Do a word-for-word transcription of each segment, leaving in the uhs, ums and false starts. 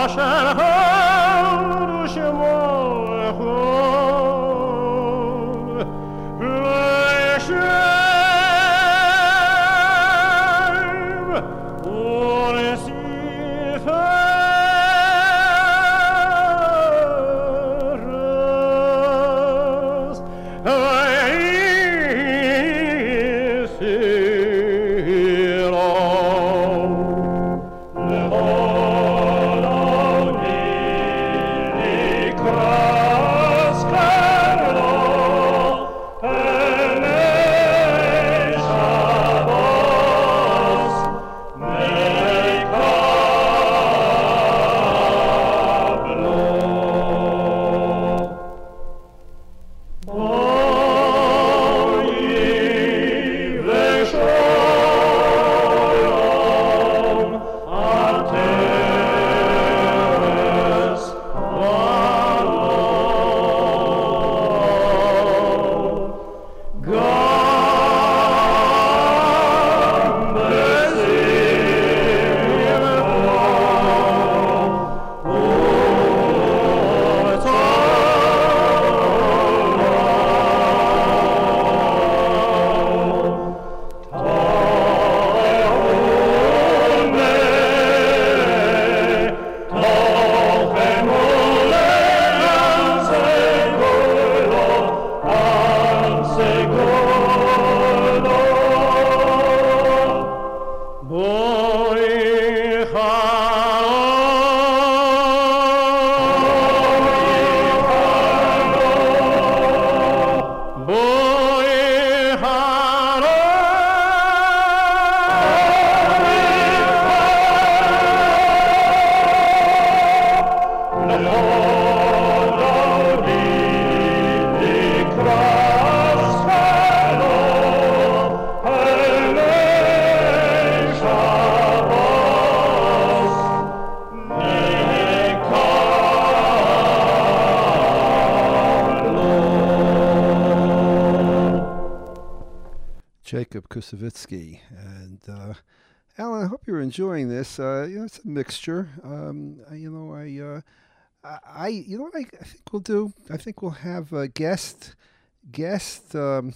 Jacob Kusevitsky. And uh, Alan, I hope you're enjoying this. Uh, you know, it's a mixture. Um, I- you know, I, uh, I, I, you know what I, I think we'll do? I think we'll have a guest, guest, um,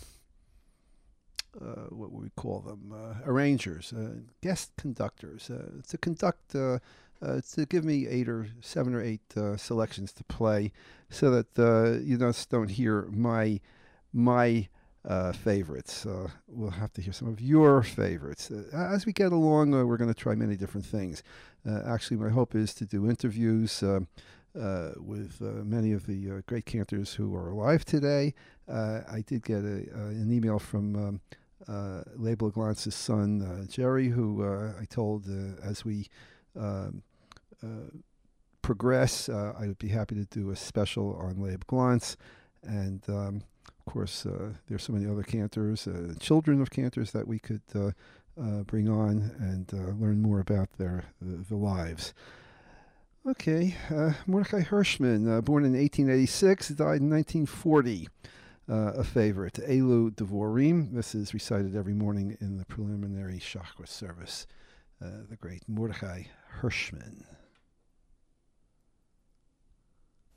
uh, what would we call them? Uh, arrangers, uh, guest conductors, uh, to conduct, uh, uh, to give me eight or seven or eight uh, selections to play, so that uh, you just don't hear my my uh, favorites. Uh, we'll have to hear some of your favorites. Uh, as we get along, uh, we're going to try many different things. Uh, actually, my hope is to do interviews uh, uh, with uh, many of the uh, great cantors who are alive today. Uh, I did get a, uh, an email from um, uh, Leib Glantz's son, uh, Jerry, who uh, I told uh, as we um, uh, progress, uh, I would be happy to do a special on Leib Glantz. And um, of course, uh, there's so many other cantors, uh, children of cantors that we could uh, uh, bring on and uh, learn more about their uh, the lives. Okay, uh, Mordechai Hirschman, uh, born in eighteen eighty-six, died in nineteen forty. Uh, a favorite, Elu Devorim. This is recited every morning in the preliminary Shachar service. Uh, the great Mordechai Hirschman.